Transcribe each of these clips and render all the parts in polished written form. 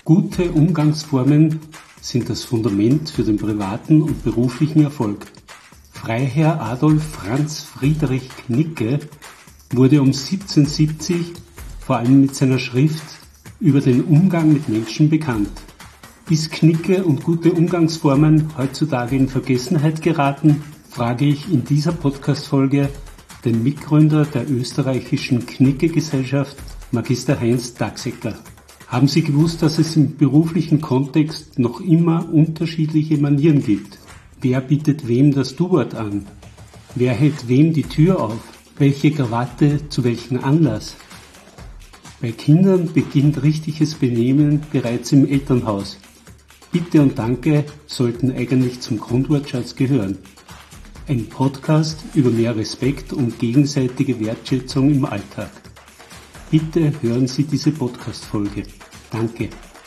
Gute Umgangsformen sind das Fundament für den privaten und beruflichen Erfolg. Freiherr Adolf Franz Friedrich Knigge wurde um 1770 vor allem mit seiner Schrift über den Umgang mit Menschen bekannt. Ist Knigge und gute Umgangsformen heutzutage in Vergessenheit geraten, frage ich in dieser Podcast-Folge den Mitgründer der österreichischen Knigge-Gesellschaft, Magister Heinz Dachsecker. Haben Sie gewusst, dass es im beruflichen Kontext noch immer unterschiedliche Manieren gibt? Wer bietet wem das Du-Wort an? Wer hält wem die Tür auf? Welche Krawatte zu welchem Anlass? Bei Kindern beginnt richtiges Benehmen bereits im Elternhaus. Bitte und Danke sollten eigentlich zum Grundwortschatz gehören. Ein Podcast über mehr Respekt und gegenseitige Wertschätzung im Alltag. Bitte hören Sie diese Podcast-Folge. Danke.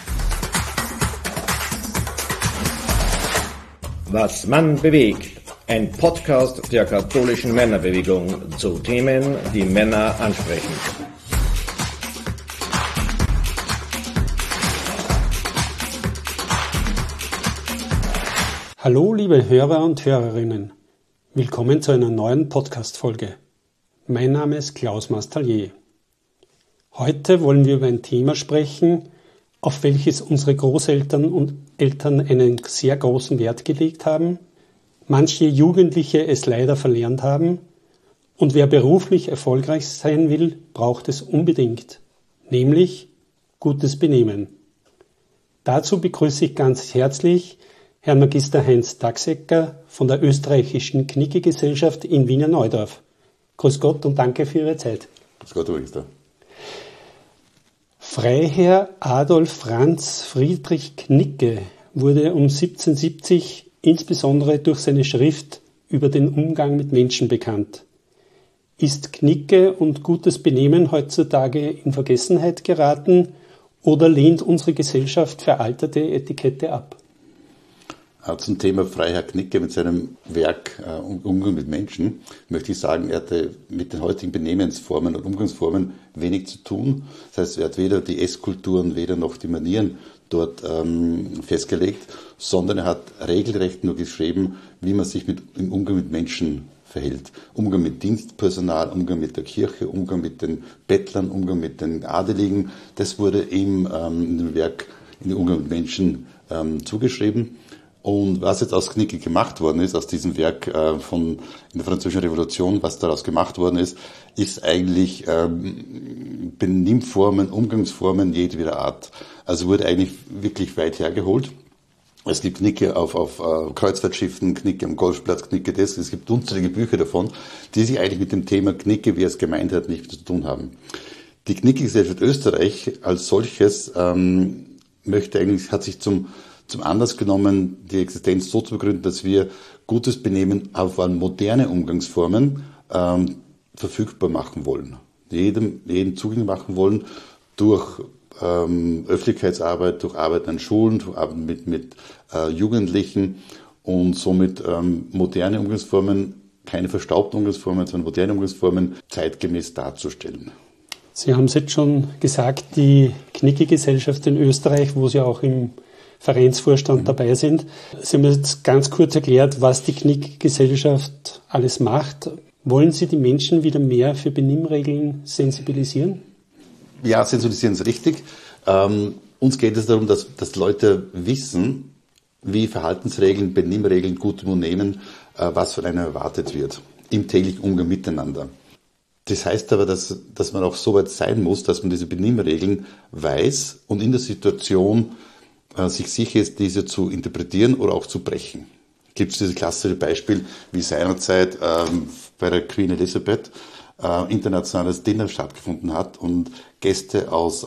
Was Mann bewegt. Ein Podcast der katholischen Männerbewegung zu Themen, die Männer ansprechen. Hallo liebe Hörer und Hörerinnen. Willkommen zu einer neuen Podcast-Folge. Mein Name ist Klaus Mastallier. Heute wollen wir über ein Thema sprechen, auf welches unsere Großeltern und Eltern einen sehr großen Wert gelegt haben, manche Jugendliche es leider verlernt haben und wer beruflich erfolgreich sein will, braucht es unbedingt, nämlich gutes Benehmen. Dazu begrüße ich ganz herzlich Herrn Magister Heinz Dachsecker von der österreichischen Knigge-Gesellschaft in Wiener Neudorf. Grüß Gott und danke für Ihre Zeit. Grüß Gott, Magister. Freiherr Adolf Franz Friedrich Knigge wurde um 1770 insbesondere durch seine Schrift über den Umgang mit Menschen bekannt. Ist Knigge und gutes Benehmen heutzutage in Vergessenheit geraten oder lehnt unsere Gesellschaft veraltete Etikette ab? Zum Thema Freiherr Knigge mit seinem Werk Umgang mit Menschen möchte ich sagen, er hatte mit den heutigen Benehmensformen und Umgangsformen wenig zu tun. Das heißt, er hat weder die Esskulturen, weder noch die Manieren dort festgelegt, sondern er hat regelrecht nur geschrieben, wie man sich im Umgang mit Menschen verhält. Umgang mit Dienstpersonal, Umgang mit der Kirche, Umgang mit den Bettlern, Umgang mit den Adeligen. Das wurde ihm in dem Werk in den Umgang mit Menschen zugeschrieben. Und was jetzt aus Knigge gemacht worden ist, aus diesem Werk in der Französischen Revolution, was daraus gemacht worden ist eigentlich Benimmformen, Umgangsformen jedweder Art. Also wurde eigentlich wirklich weit hergeholt. Es gibt Knigge auf Kreuzfahrtschiffen, Knigge am Golfplatz, Knigge das. Es gibt unzählige Bücher davon, die sich eigentlich mit dem Thema Knigge, wie er es gemeint hat, nichts zu tun haben. Die Knigge-Gesellschaft Österreich als solches hat sich zum Anlass genommen, die Existenz so zu begründen, dass wir gutes Benehmen auf moderne Umgangsformen verfügbar machen wollen. Jedem zugänglich machen wollen durch Öffentlichkeitsarbeit, durch Arbeit an Schulen, durch Arbeit mit Jugendlichen und somit moderne Umgangsformen, keine verstaubten Umgangsformen, sondern moderne Umgangsformen zeitgemäß darzustellen. Sie haben es jetzt schon gesagt, die Knigge-Gesellschaft in Österreich, wo Sie auch im Vereinsvorstand dabei sind. Sie haben jetzt ganz kurz erklärt, was die Knigge-Gesellschaft alles macht. Wollen Sie die Menschen wieder mehr für Benimmregeln sensibilisieren? Ja, sensibilisieren ist richtig. Uns geht es darum, dass Leute wissen, wie Verhaltensregeln, Benimmregeln, gutem Benehmen, was von einem erwartet wird im täglichen Umgang miteinander. Das heißt aber, dass man auch so weit sein muss, dass man diese Benimmregeln weiß und in der Situation sich sicher ist, diese zu interpretieren oder auch zu brechen. Gibt es dieses klassische Beispiel, wie seinerzeit bei der Queen Elizabeth internationales Dinner stattgefunden hat und Gäste aus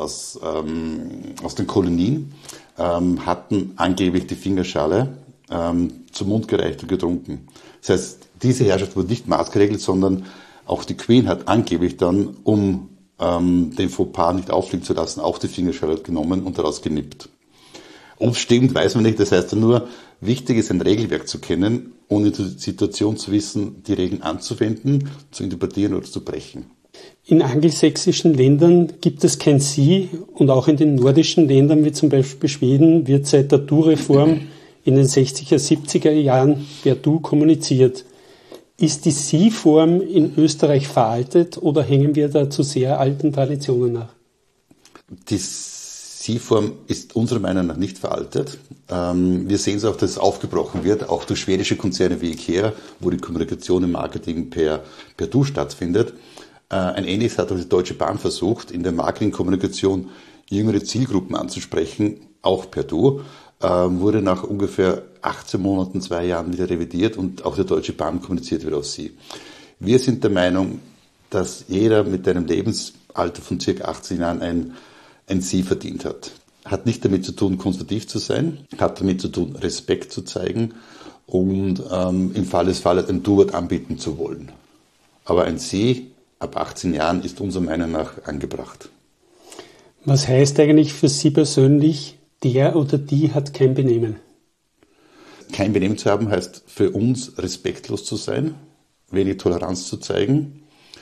den Kolonien hatten angeblich die Fingerschale zum Mund gereicht und getrunken. Das heißt, diese Herrschaft wurde nicht maßgeregelt, sondern auch die Queen hat angeblich dann, um den Fauxpas nicht auffliegen zu lassen, auch die Fingerschale genommen und daraus genippt. Ob es stimmt, weiß man nicht. Das heißt nur, wichtig ist, ein Regelwerk zu kennen und in der Situation zu wissen, die Regeln anzuwenden, zu interpretieren oder zu brechen. In angelsächsischen Ländern gibt es kein Sie und auch in den nordischen Ländern, wie zum Beispiel Schweden, wird seit der Du-Reform in den 60er, 70er Jahren per Du kommuniziert. Ist die Sie-Form in Österreich veraltet oder hängen wir da zu sehr alten Traditionen nach? Die Sie-Form ist unserer Meinung nach nicht veraltet. Wir sehen es auch, dass es aufgebrochen wird, auch durch schwedische Konzerne wie IKEA, wo die Kommunikation im Marketing per Du stattfindet. Ein Ähnliches hat auch die Deutsche Bahn versucht, in der Marketingkommunikation jüngere Zielgruppen anzusprechen, auch per Du, wurde nach ungefähr 18 Monaten, 2 Jahren wieder revidiert und auch die Deutsche Bahn kommuniziert wieder auf Sie. Wir sind der Meinung, dass jeder mit einem Lebensalter von ca. 18 Jahren ein Sie verdient hat. Hat nicht damit zu tun, konstruktiv zu sein, hat damit zu tun, Respekt zu zeigen und im Fall des Falles ein Du-Wort anbieten zu wollen. Aber ein Sie ab 18 Jahren ist unserer Meinung nach angebracht. Was heißt eigentlich für Sie persönlich, der oder die hat kein Benehmen? Kein Benehmen zu haben heißt für uns respektlos zu sein, wenig Toleranz zu zeigen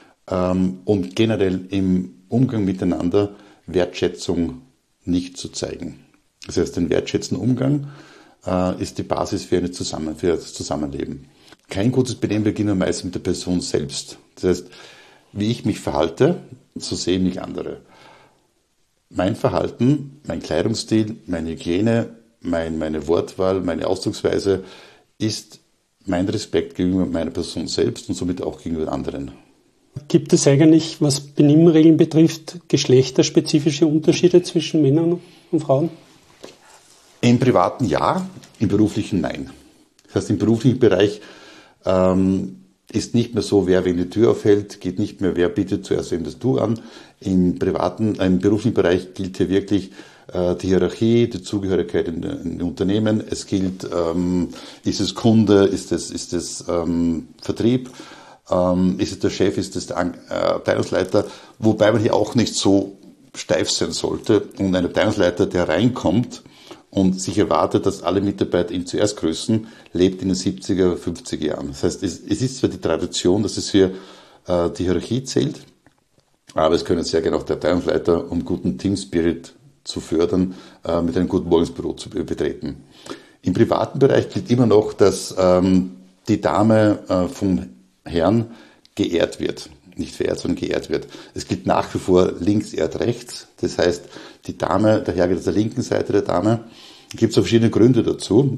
und generell im Umgang miteinander Wertschätzung nicht zu zeigen. Das heißt, ein wertschätzender Umgang ist die Basis für das Zusammenleben. Kein gutes Benehmen beginnt meist mit der Person selbst. Das heißt, wie ich mich verhalte, so sehen mich andere. Mein Verhalten, mein Kleidungsstil, meine Hygiene, meine Wortwahl, meine Ausdrucksweise ist mein Respekt gegenüber meiner Person selbst und somit auch gegenüber anderen. Gibt es eigentlich, was Benimmregeln betrifft, geschlechterspezifische Unterschiede zwischen Männern und Frauen? Im privaten ja, im beruflichen nein. Das heißt, im beruflichen Bereich ist nicht mehr so, wer die Tür aufhält, geht nicht mehr, wer bietet zuerst wem das Du an. Im beruflichen Bereich gilt hier wirklich die Hierarchie, die Zugehörigkeit in den Unternehmen. Es gilt, ist es Kunde, ist es Vertrieb, ist es der Chef, ist es der Abteilungsleiter, wobei man hier auch nicht so steif sein sollte. Und ein Abteilungsleiter, der reinkommt und sich erwartet, dass alle Mitarbeiter ihn zuerst grüßen, lebt in den 70er, 50er Jahren. Das heißt, es ist zwar die Tradition, dass es hier die Hierarchie zählt, aber es können sehr gerne auch der Abteilungsleiter, um guten Team-Spirit zu fördern, mit einem guten Morgensbüro zu betreten. Im privaten Bereich gilt immer noch, dass die Dame vom Herrn geehrt wird. Nicht verehrt, sondern geehrt wird. Es gilt nach wie vor links ehrt rechts. Das heißt, die Dame, der Herr geht auf der linken Seite der Dame. Es gibt verschiedene Gründe dazu.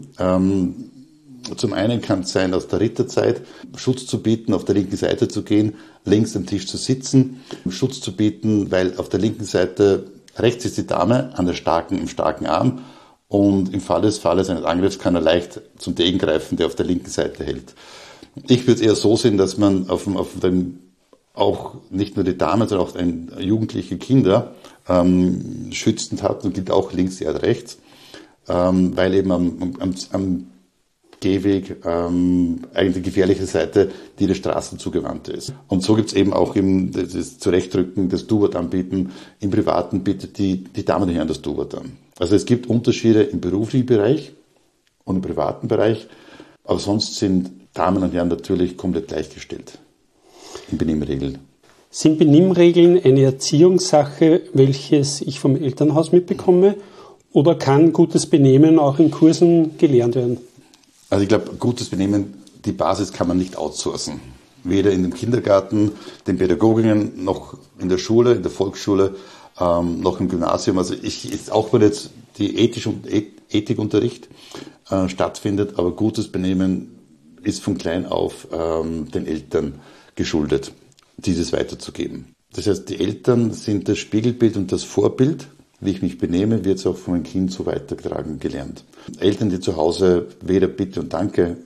Zum einen kann es sein, aus der Ritterzeit Schutz zu bieten, auf der linken Seite zu gehen, links am Tisch zu sitzen, Schutz zu bieten, weil auf der linken Seite rechts ist die Dame im starken Arm und im Fall des Falles eines Angriffs kann er leicht zum Degen greifen, der auf der linken Seite hält. Ich würde es eher so sehen, dass man auf dem auch nicht nur die Damen, sondern auch jugendliche Kinder schützend hat und gilt auch links eher rechts, weil eben am Gehweg eigentlich die gefährliche Seite, die der Straßen zugewandt ist. Und so gibt es eben auch das Zurechtdrücken, das Du-Wort anbieten. Im Privaten bietet die Damen und Herren das Du-Wort an. Also es gibt Unterschiede im beruflichen Bereich und im privaten Bereich, aber sonst sind Damen und Herren natürlich komplett gleichgestellt in Benimmregeln. Sind Benimmregeln eine Erziehungssache, welches ich vom Elternhaus mitbekomme, oder kann gutes Benehmen auch in Kursen gelernt werden? Also ich glaube, gutes Benehmen, die Basis kann man nicht outsourcen. Weder in dem Kindergarten, den Pädagoginnen, noch in der Schule, in der Volksschule, noch im Gymnasium. Also auch wenn jetzt die Ethikunterricht stattfindet, aber gutes Benehmen ist von klein auf den Eltern geschuldet, dieses weiterzugeben. Das heißt, die Eltern sind das Spiegelbild und das Vorbild. Wie ich mich benehme, wird es auch von meinem Kind so weitergetragen gelernt. Eltern, die zu Hause weder Bitte und Danke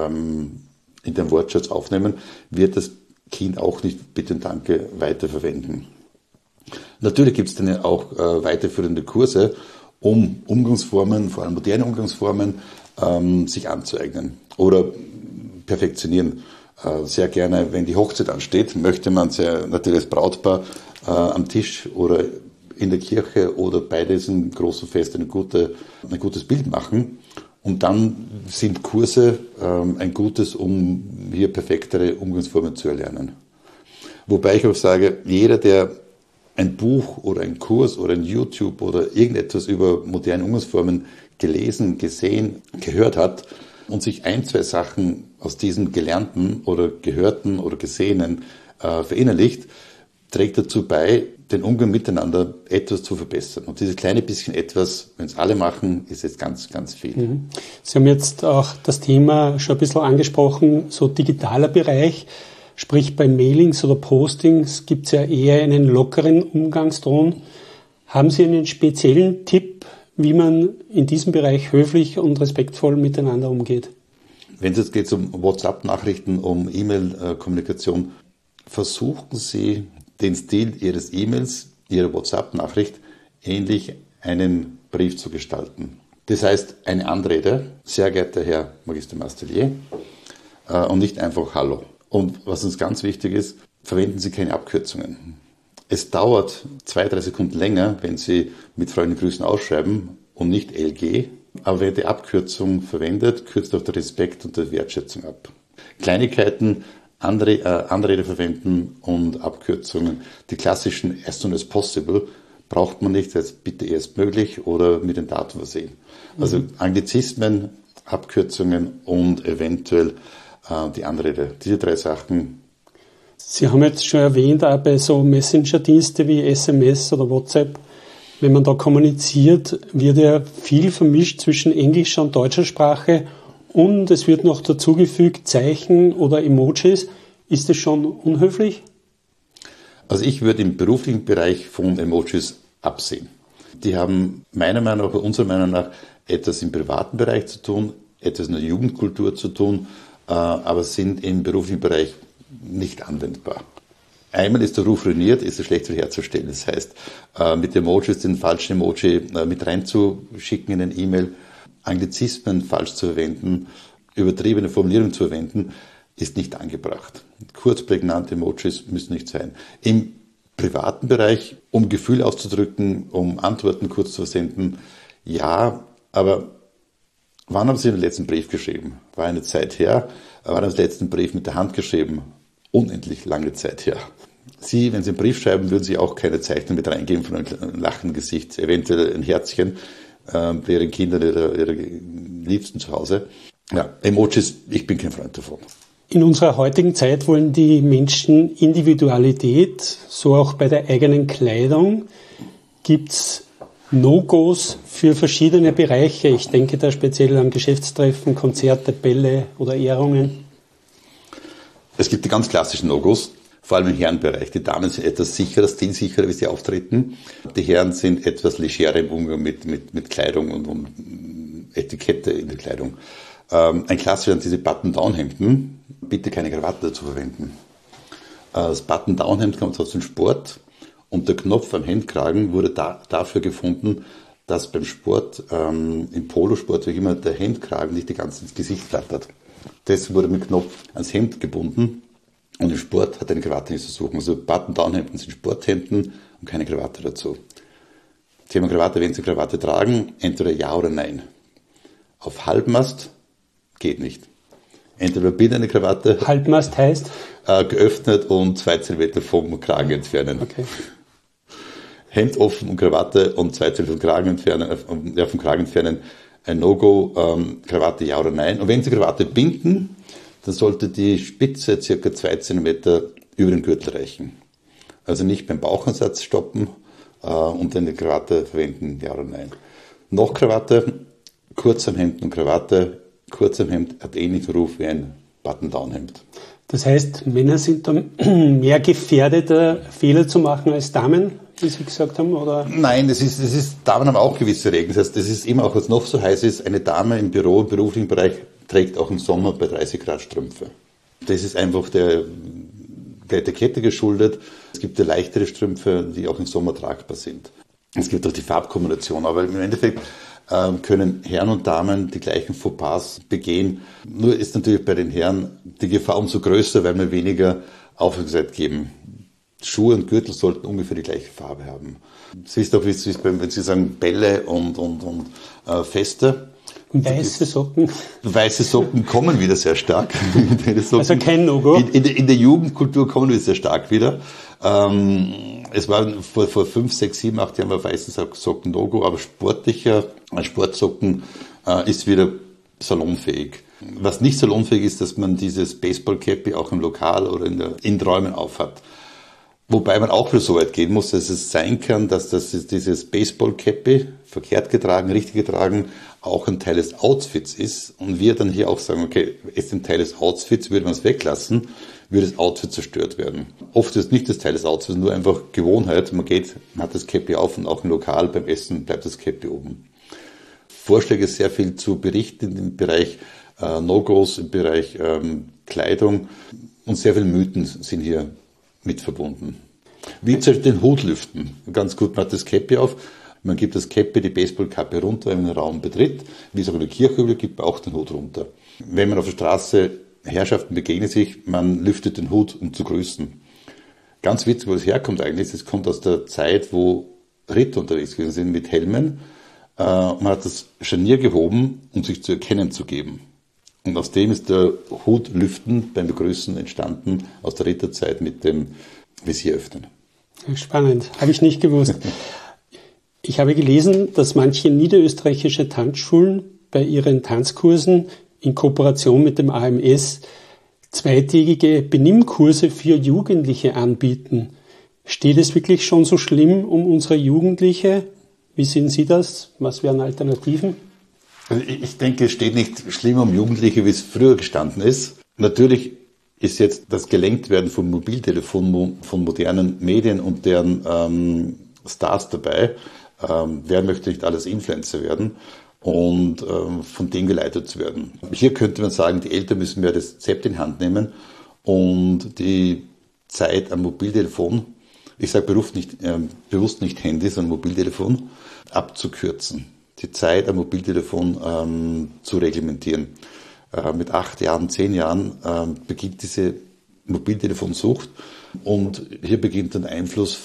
in den Wortschatz aufnehmen, wird das Kind auch nicht Bitte und Danke weiterverwenden. Natürlich gibt es dann auch weiterführende Kurse, um Umgangsformen, vor allem moderne Umgangsformen, sich anzueignen oder perfektionieren. Sehr gerne, wenn die Hochzeit ansteht, möchte man natürlich als Brautpaar am Tisch oder in der Kirche oder bei diesem großen Fest ein gutes Bild machen. Und dann sind Kurse ein Gutes, um hier perfektere Umgangsformen zu erlernen. Wobei ich auch sage, jeder, der ein Buch oder ein Kurs oder ein YouTube oder irgendetwas über moderne Umgangsformen gelesen, gesehen, gehört hat und sich 1, 2 Sachen aus diesem Gelernten oder Gehörten oder Gesehenen verinnerlicht, trägt dazu bei, den Umgang miteinander etwas zu verbessern. Und dieses kleine bisschen etwas, wenn es alle machen, ist jetzt ganz, ganz viel. Sie haben jetzt auch das Thema schon ein bisschen angesprochen, so digitaler Bereich. Sprich, bei Mailings oder Postings gibt es ja eher einen lockeren Umgangston. Haben Sie einen speziellen Tipp, wie man in diesem Bereich höflich und respektvoll miteinander umgeht? Wenn es jetzt geht um WhatsApp-Nachrichten, um E-Mail-Kommunikation, versuchen Sie, den Stil Ihres E-Mails, Ihrer WhatsApp-Nachricht ähnlich einen Brief zu gestalten. Das heißt, eine Anrede, sehr geehrter Herr Magister Mastelier, und nicht einfach Hallo. Und was uns ganz wichtig ist, verwenden Sie keine Abkürzungen. Es dauert 2, 3 Sekunden länger, wenn Sie mit Freunden Grüßen ausschreiben und nicht LG. Aber wer die Abkürzung verwendet, kürzt auch der Respekt und die Wertschätzung ab. Kleinigkeiten, Anrede verwenden und Abkürzungen. Die klassischen as soon as possible braucht man nicht, jetzt bitte erst möglich oder mit den Daten versehen. Also Anglizismen, Abkürzungen und eventuell die Anrede. Diese 3 Sachen. Sie haben jetzt schon erwähnt, auch bei so Messenger-Dienste wie SMS oder WhatsApp, wenn man da kommuniziert, wird ja viel vermischt zwischen englischer und deutscher Sprache und es wird noch dazugefügt Zeichen oder Emojis. Ist das schon unhöflich? Also ich würde im beruflichen Bereich von Emojis absehen. Die haben meiner Meinung nach, unserer Meinung nach, etwas im privaten Bereich zu tun, etwas in der Jugendkultur zu tun, aber sind im beruflichen Bereich nicht anwendbar. Einmal ist der Ruf ruiniert, ist er schlecht wiederherzustellen. Das heißt, mit Emojis den falschen Emoji mit reinzuschicken in eine E-Mail, Anglizismen falsch zu verwenden, übertriebene Formulierungen zu verwenden, ist nicht angebracht. Kurz prägnante Emojis müssen nicht sein. Im privaten Bereich, um Gefühl auszudrücken, um Antworten kurz zu versenden, ja, aber wann haben Sie den letzten Brief geschrieben? War eine Zeit her. Wann haben Sie den letzten Brief mit der Hand geschrieben? Unendlich lange Zeit her. Sie, wenn Sie einen Brief schreiben, würden Sie auch keine Zeichnung mit reingeben von einem lachenden Gesicht, eventuell ein Herzchen bei Ihren Kindern oder Ihren Liebsten zu Hause. Ja, Emojis, ich bin kein Freund davon. In unserer heutigen Zeit wollen die Menschen Individualität, so auch bei der eigenen Kleidung. Gibt es No-Gos für verschiedene Bereiche? Ich denke da speziell an Geschäftstreffen, Konzerte, Bälle oder Ehrungen. Es gibt die ganz klassischen No-Gos, vor allem im Herrenbereich. Die Damen sind etwas sicherer, stilsicherer, wie sie auftreten. Die Herren sind etwas legerer im Umgang mit Kleidung und Etikette in der Kleidung. Ein klassischer sind diese Button-Down-Hemden. Bitte keine Krawatte dazu verwenden. Das Button-Down-Hemd kommt aus dem Sport und der Knopf am Hemdkragen wurde dafür gefunden, dass beim Sport, im Polosport, wie immer, der Hemdkragen nicht die ganze ins Gesicht flattert. Das wurde mit Knopf ans Hemd gebunden und im Sport hat eine Krawatte nicht zu suchen. Also Button-Down-Hemden sind Sporthemden und keine Krawatte dazu. Thema Krawatte, wenn Sie Krawatte tragen, entweder ja oder nein. Auf Halbmast geht nicht. Entweder bitte eine Krawatte. Halbmast heißt? Geöffnet und 2 Zentimeter vom Kragen entfernen. Okay. Hemd offen und Krawatte und 2 Zentimeter vom Kragen entfernen. Ein No-Go, Krawatte ja oder nein. Und wenn Sie Krawatte binden, dann sollte die Spitze ca. 2 Zentimeter über den Gürtel reichen. Also nicht beim Bauchansatz stoppen und eine Krawatte verwenden, ja oder nein. Noch Krawatte, kurz am Hemd und Krawatte. Kurz am Hemd hat ähnlichen Ruf wie ein Button-Down-Hemd. Das heißt, Männer sind dann mehr gefährdet, Fehler zu machen als Damen, wie Sie gesagt haben, oder? Nein, Damen haben auch gewisse Regeln. Das heißt, das ist immer, auch wenn es noch so heiß ist, eine Dame im Büro, im beruflichen Bereich trägt auch im Sommer bei 30 Grad Strümpfe. Das ist einfach der Etikette geschuldet. Es gibt ja leichtere Strümpfe, die auch im Sommer tragbar sind. Es gibt auch die Farbkombination, aber im Endeffekt können Herren und Damen die gleichen Fauxpas begehen. Nur ist natürlich bei den Herren die Gefahr umso größer, weil wir weniger Aufmerksamkeit geben. Schuhe und Gürtel sollten ungefähr die gleiche Farbe haben. Sie wissen auch, wie es ist, wenn Sie sagen Bälle und Feste. Weiße Socken? Weiße Socken kommen wieder sehr stark. Also kein No-Go? In der Jugendkultur kommen wir sehr stark wieder. Es war vor 5, 6, 7, 8 Jahren war weiße Socken No-Go, aber Sportsocken ist wieder salonfähig. Was nicht salonfähig ist, dass man dieses Baseball-Cappy auch im Lokal oder in den Innenräumen aufhat. Wobei man auch wieder so weit gehen muss, dass es sein kann, dass dieses Baseball-Cappy, verkehrt getragen, richtig getragen, auch ein Teil des Outfits ist. Und wir dann hier auch sagen, okay, ist ein Teil des Outfits, würde man es weglassen, würde das Outfit zerstört werden. Oft ist nicht das Teil des Outfits, nur einfach Gewohnheit. Man hat das Cappy auf und auch im Lokal beim Essen bleibt das Cappy oben. Vorschläge sehr viel zu berichten im Bereich No-Gos, im Bereich Kleidung und sehr viele Mythen sind hier mit verbunden. Wie zum Beispiel den Hut lüften. Ganz gut, man hat das Cappy auf, man gibt das Cappy, die Baseballkappe runter, wenn man den Raum betritt. Wie es auch in der Kirche üblich, gibt man auch den Hut runter. Wenn man auf der Straße Herrschaften begegnet sich, man lüftet den Hut, um zu grüßen. Ganz witzig, wo das herkommt eigentlich, das kommt aus der Zeit, wo Ritter unterwegs gewesen sind mit Helmen. Man hat das Scharnier gehoben, um sich zu erkennen zu geben. Und aus dem ist der Hutlüften beim Begrüßen entstanden, aus der Ritterzeit mit dem Visier öffnen. Spannend, habe ich nicht gewusst. Ich habe gelesen, dass manche niederösterreichische Tanzschulen bei ihren Tanzkursen in Kooperation mit dem AMS zweitägige Benimmkurse für Jugendliche anbieten. Steht es wirklich schon so schlimm um unsere Jugendliche? Wie sehen Sie das? Was wären Alternativen? Ich denke, es steht nicht schlimmer um Jugendliche, wie es früher gestanden ist. Natürlich ist jetzt das Gelenktwerden von Mobiltelefonen, von modernen Medien und deren Stars dabei. Wer möchte nicht alles Influencer werden und von dem geleitet zu werden? Hier könnte man sagen, die Eltern müssen mehr das Zepter in die Hand nehmen und die Zeit am Mobiltelefon, ich sage bewusst nicht Handy, sondern Mobiltelefon, abzukürzen. Die Zeit am Mobiltelefon zu reglementieren. Mit 8 Jahren, 10 Jahren beginnt diese Mobiltelefonsucht und hier beginnt ein Einfluss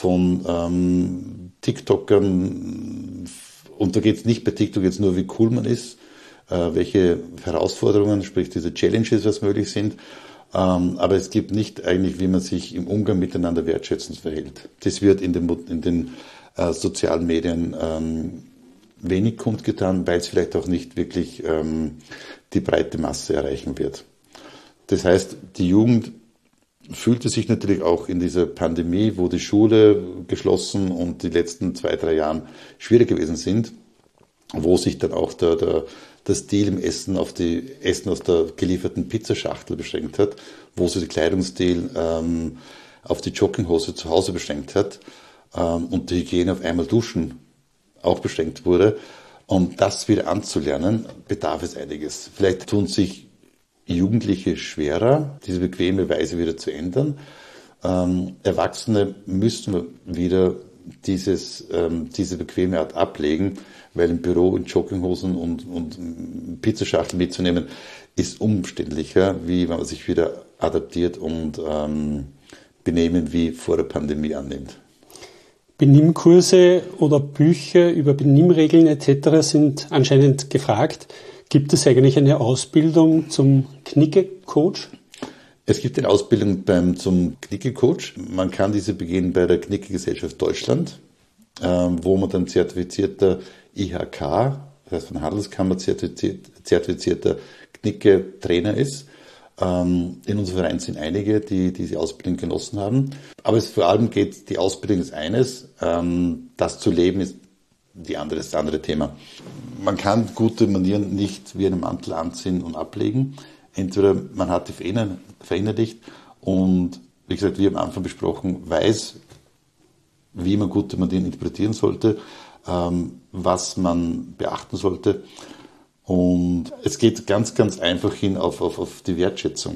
von TikTokern und da geht es nicht bei TikTok jetzt nur, wie cool man ist, welche Herausforderungen, sprich diese Challenges, was möglich sind, aber es gibt nicht eigentlich, wie man sich im Umgang miteinander wertschätzend verhält. Das wird in den sozialen Medien wenig kundgetan, weil es vielleicht auch nicht wirklich die breite Masse erreichen wird. Das heißt, die Jugend fühlte sich natürlich auch in dieser Pandemie, wo die Schule geschlossen und die letzten 2, 3 Jahren schwierig gewesen sind, wo sich dann auch der Stil im Essen auf die Essen aus der gelieferten Pizzaschachtel beschränkt hat, wo sich der Kleidungsstil auf die Jogginghose zu Hause beschränkt hat und die Hygiene auf einmal Duschen auch beschränkt wurde. Um das wieder anzulernen, bedarf es einiges. Vielleicht tun sich Jugendliche schwerer, diese bequeme Weise wieder zu ändern. Erwachsene müssen wieder diese bequeme Art ablegen, weil im Büro in Jogginghosen und Pizzaschachtel mitzunehmen, ist umständlicher, wie wenn man sich wieder adaptiert und Benehmen wie vor der Pandemie annimmt. Benimmkurse oder Bücher über Benimmregeln etc. sind anscheinend gefragt. Gibt es eigentlich eine Ausbildung zum Knicke-Coach? Es gibt eine Ausbildung zum Knicke-Coach. Man kann diese beginnen bei der Knicke-Gesellschaft Deutschland, wo man dann zertifizierter IHK, das heißt von Handelskammer zertifizierter Knicke-Trainer ist. In unserem Verein sind einige, die diese Ausbildung genossen haben. Aber vor allem geht die Ausbildung ist eines, das zu leben ist das andere Thema. Man kann gute Manieren nicht wie einen Mantel anziehen und ablegen. Entweder man hat die verinnerlicht und, wie gesagt, wie am Anfang besprochen, weiß, wie man gute Manieren interpretieren sollte, was man beachten sollte. Und es geht ganz, ganz einfach hin auf die Wertschätzung.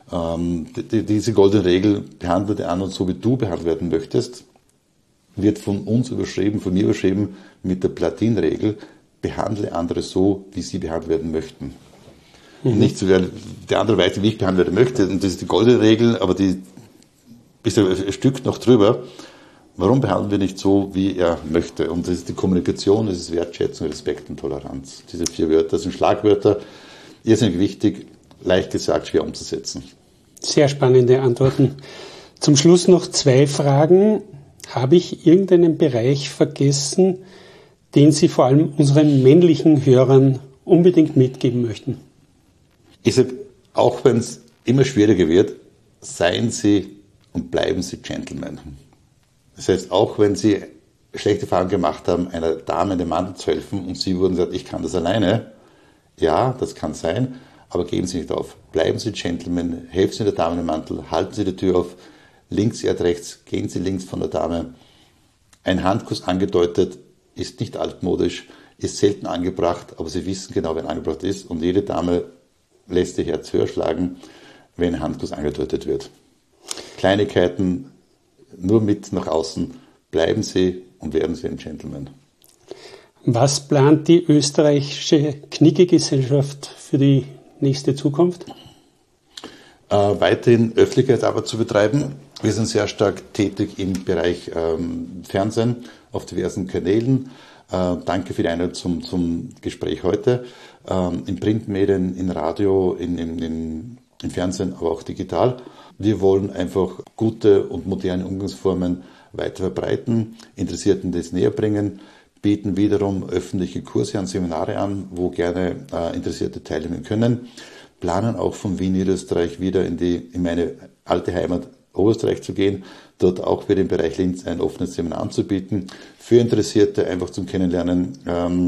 Diese goldene Regel, behandle den anderen so, wie du behandelt werden möchtest, wird von uns überschrieben, von mir überschrieben mit der Platin-Regel, behandle andere so, wie sie behandelt werden möchten. Nicht so, der andere weiß, wie ich behandelt werden möchte. Und das ist die goldene Regel, aber die bist du ein Stück noch drüber. Warum behandeln wir nicht so, wie er möchte? Und das ist die Kommunikation, das ist Wertschätzung, Respekt und Toleranz. Diese 4 Wörter sind Schlagwörter, irrsinnig wichtig, leicht gesagt, schwer umzusetzen. Sehr spannende Antworten. Zum Schluss noch 2 Fragen. Habe ich irgendeinen Bereich vergessen, den Sie vor allem unseren männlichen Hörern unbedingt mitgeben möchten? Ich sage, auch wenn es immer schwieriger wird, seien Sie und bleiben Sie Gentlemen. Das heißt, auch wenn Sie schlechte Erfahrungen gemacht haben, einer Dame in den Mantel zu helfen und Sie wurden gesagt, ich kann das alleine, ja, das kann sein, aber geben Sie nicht auf. Bleiben Sie Gentlemen, helfen Sie der Dame in den Mantel, halten Sie die Tür auf, links, rechts, gehen Sie links von der Dame. Ein Handkuss angedeutet ist nicht altmodisch, ist selten angebracht, aber Sie wissen genau, wer angebracht ist und jede Dame lässt ihr Herz höher schlagen, wenn ein Handkuss angedeutet wird. Kleinigkeiten nur mit nach außen, bleiben Sie und werden Sie ein Gentleman. Was plant die österreichische Knicke-Gesellschaft für die nächste Zukunft? Weiterhin Öffentlichkeitsarbeit zu betreiben. Wir sind sehr stark tätig im Bereich Fernsehen auf diversen Kanälen. Danke für die Einladung zum Gespräch heute. In Printmedien, in Radio, im Fernsehen, aber auch digital. Wir wollen einfach gute und moderne Umgangsformen weiter verbreiten, Interessierten das näher bringen, bieten wiederum öffentliche Kurse und Seminare an, wo gerne Interessierte teilnehmen können, planen auch von Wien, Niederösterreich wieder in meine alte Heimat Oberösterreich zu gehen, dort auch wieder im Bereich Linz ein offenes Seminar anzubieten, für Interessierte einfach zum Kennenlernen,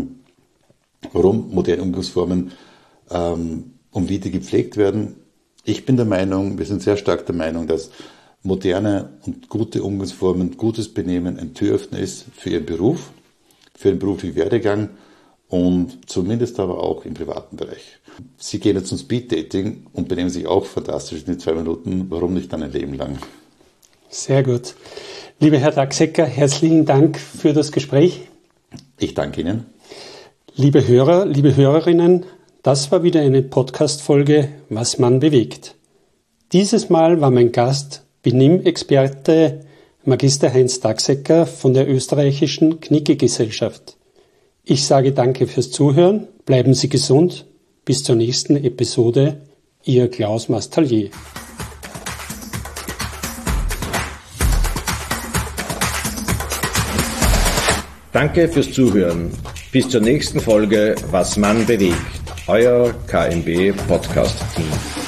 warum moderne Umgangsformen und wie die gepflegt werden. Ich bin der Meinung, wir sind sehr stark der Meinung, dass moderne und gute Umgangsformen, gutes Benehmen ein Türöffner ist für Ihren Beruf, für den beruflichen Werdegang und zumindest aber auch im privaten Bereich. Sie gehen jetzt zum Speeddating und benehmen sich auch fantastisch in den 2 Minuten, warum nicht dann ein Leben lang? Sehr gut. Lieber Herr Dachsecker, herzlichen Dank für das Gespräch. Ich danke Ihnen. Liebe Hörer, liebe Hörerinnen, das war wieder eine Podcast-Folge Was Mann bewegt. Dieses Mal war mein Gast Benimm-Experte Magister Heinz Dachsecker von der österreichischen Knicke-Gesellschaft. Ich sage danke fürs Zuhören, bleiben Sie gesund, bis zur nächsten Episode, Ihr Klaus Mastallier. Danke fürs Zuhören. Bis zur nächsten Folge Was Mann bewegt. Euer KMB Podcast Team.